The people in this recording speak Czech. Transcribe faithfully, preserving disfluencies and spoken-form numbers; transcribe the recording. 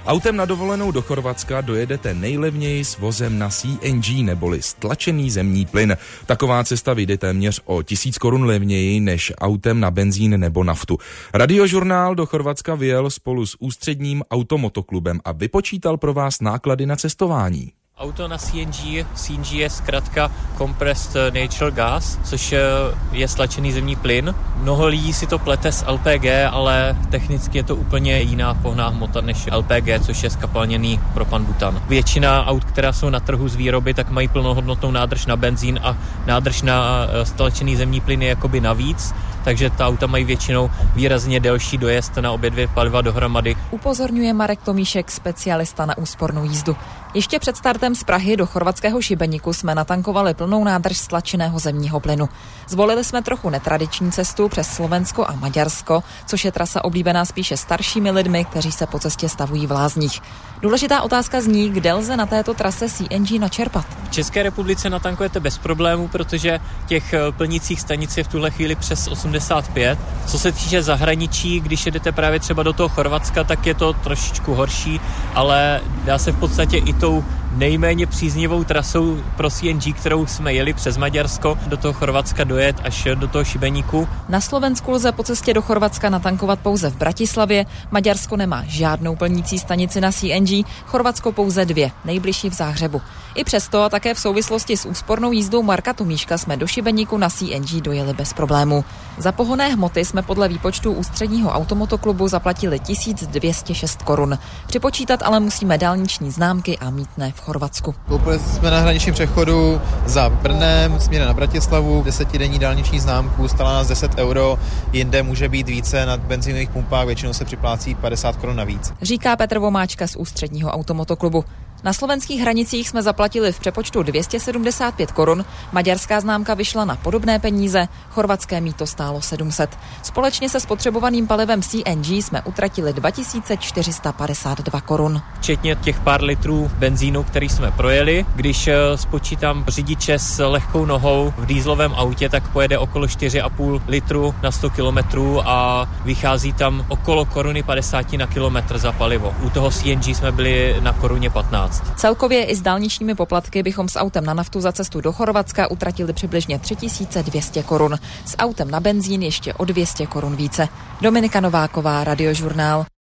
Autem na dovolenou do Chorvatska dojedete nejlevněji s vozem na C N G neboli stlačený zemní plyn. Taková cesta vyjde téměř o tisíc korun levněji než autem na benzín nebo naftu. Radiožurnál do Chorvatska vyjel spolu s ústředním automotoklubem a vypočítal pro vás náklady na cestování. Auto na C N G, C N G je zkrátka Compressed Natural Gas, což je stlačený zemní plyn. Mnoho lidí si to plete s L P G, ale technicky je to úplně jiná pohonná hmota než L P G, což je skapalněný propan-butan. Většina aut, která jsou na trhu z výroby, tak mají plnohodnotnou nádrž na benzín a nádrž na stlačený zemní plyn je jakoby navíc, takže ta auta mají většinou výrazně delší dojezd na obě dvě paliva dohromady. Upozorňuje Marek Tomíšek, specialista na úspornou jízdu. Ještě před startem z Prahy do chorvatského Šibeníku jsme natankovali plnou nádrž stlačeného zemního plynu. Zvolili jsme trochu netradiční cestu přes Slovensko a Maďarsko, což je trasa oblíbená spíše staršími lidmi, kteří se po cestě stavují v lázních. Důležitá otázka zní, kde lze na této trase C N G načerpat. V České republice natankujete bez problémů, protože těch plnicích stanic je v tuhle chvíli přes osmdesát pět. Co se týče zahraničí, když jedete právě třeba do toho Chorvatska, tak je to trošičku horší, ale dá se v podstatě i tou nejméně příznivou trasou pro C N G, kterou jsme jeli přes Maďarsko, do toho Chorvatska dojet až do toho Šibeníku. Na Slovensku lze po cestě do Chorvatska natankovat pouze v Bratislavě, Maďarsko nemá žádnou plnící stanici na C N G, Chorvatsko pouze dvě, nejbližší v Záhřebu. I přesto a také v souvislosti s úspornou jízdou Marka Tomíška jsme do Šibeníku na C N G dojeli bez problémů. Za pohonné hmoty jsme podle výpočtu ústředního automotoklubu zaplatili tisíc dvě stě šest korun. Připočítat ale musíme dálniční známky a mýtné v Chorvatsku. Koupili jsme na hraničním přechodu za Brnem směrem na Bratislavu desetidenní dálniční známku, stála nás deset euro, jinde může být více, na benzínových pumpách většinou se připlácí padesát korun navíc. Říká Petr Vomáčka z ústředního automotoklubu. Na slovenských hranicích jsme zaplatili v přepočtu dvě stě sedmdesát pět korun, maďarská známka vyšla na podobné peníze, chorvatské mýto stálo sedm set. Společně se spotřebovaným palivem C N G jsme utratili dva tisíce čtyři sta padesát dva korun. Včetně těch pár litrů benzínu, který jsme projeli. Když spočítám řidiče s lehkou nohou v dýzlovém autě, tak pojede okolo čtyři a půl litru na sto kilometrů a vychází tam okolo koruny padesát na kilometr za palivo. U toho C N G jsme byli na koruně patnáct. Celkově i s dálničními poplatky bychom s autem na naftu za cestu do Chorvatska utratili přibližně tři tisíce dvě stě korun. S autem na benzín ještě o dvě stě korun více. Dominika Nováková, Radiožurnál.